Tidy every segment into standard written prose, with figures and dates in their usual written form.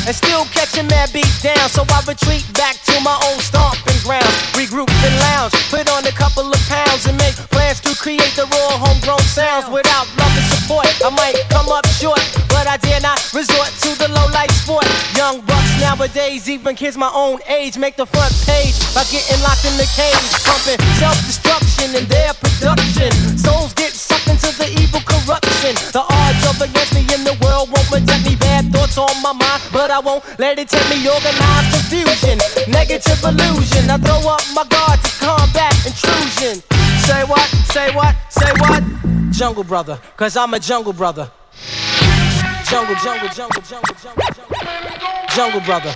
and still catching mad beat down. So I retreat back to my own stomping ground, regroup and lounge, put on a couple of pounds and make plans to create the raw homegrown sounds. Without love and support, I might come up short, but I dare not resort to the low life sport. Young bucks nowadays, even kids my own age, make the front page by getting locked in the cage, pumping self-destruction in their production. Souls get sucked into the evil corruption. The odds of against me in the world won't protect me. Bad thoughts on my mind, but I won't let it take me. Organized confusion, negative illusion. I throw up my guard to combat intrusion. Say what? Say what? Say what? Jungle brother, cause I'm a jungle brother. Jungle, jungle, jungle, jungle, jungle, jungle. Jungle brother.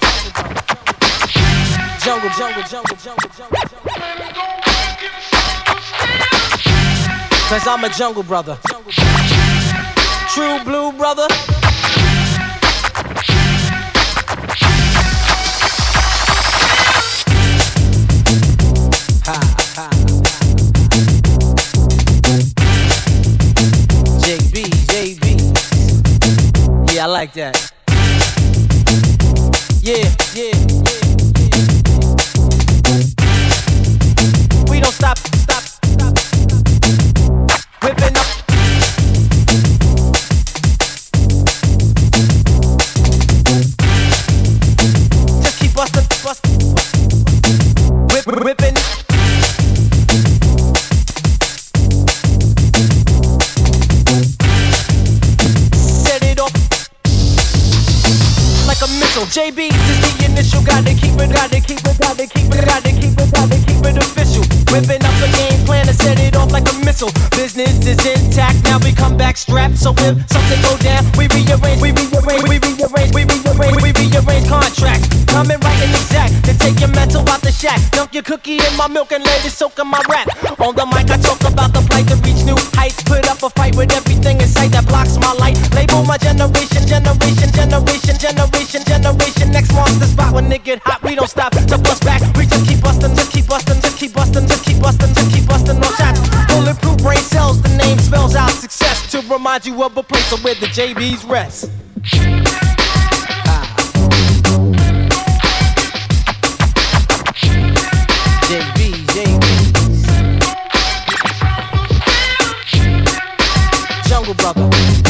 Jungle, jungle, jungle, jungle, jungle, jungle. Cause I'm a jungle brother. True blue brother. JB. Yeah, I like that. Yeah. We don't stop. Whipping up. Just keep bustin'. Whipping. Set it off like a missile. JB is the initial. Gotta keep it official. Whipping up a game plan to set it off like a missile. Business is intact, now we come back strapped. So if something go down, we rearrange contracts. Coming right and exact to take your mental out the shack. Dunk your cookie in my milk and let it soak in my rap. On the mic I talk about the plight to reach new heights. Put up a fight with everything in sight that blocks my light. Label my generation. Next monster spot when it get hot, we don't stop to bust back. We just keep bustin', no shots. Bulletproof brain cells, the name spells out success. To remind you of a place where the JBs rest. Jungle brother.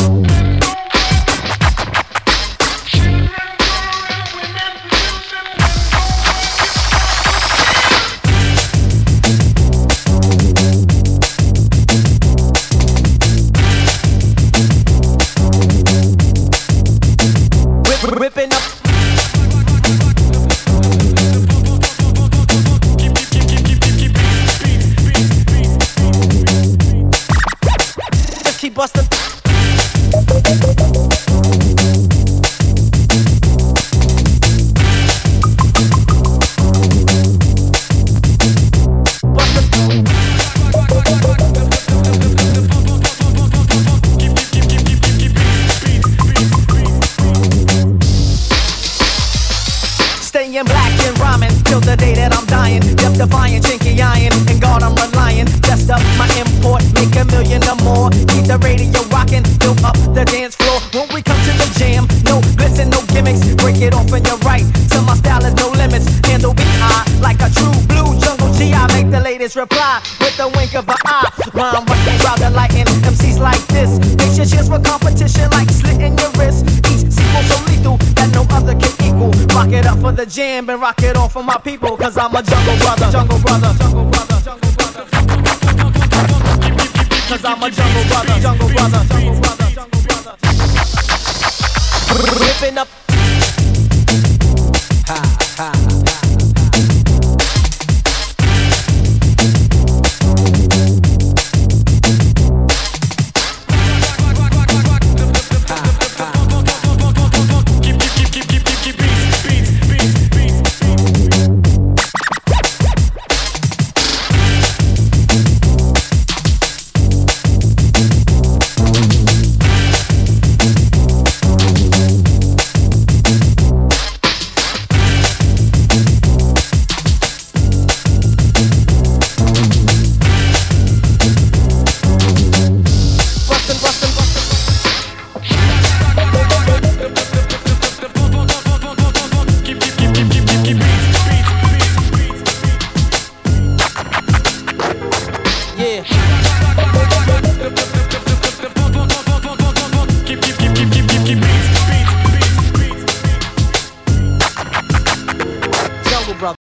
Whipping up. Just keep bustin'. Staying black and rhyming till the day that I'm dying. Death defying, chinky iron, and God I'm relying. Best up my import, make $1 million or more. Keep the radio rocking, fill up the dance floor. When we come to the jam, no glisten, no gimmicks. Break it off and you're right, till my style is no limits. Handle B.I. like a true blue jungle G. I make the latest reply with the wink of an eye. Rhyme working, rather lighten MCs like this. Make your cheers for competition like slitting your wrist. Each sequel so lethal that no other can equal. Rock it up for the jam and rock it on for my people. Cause I'm a jungle brother. Cause I'm a jungle brother. Ripping up.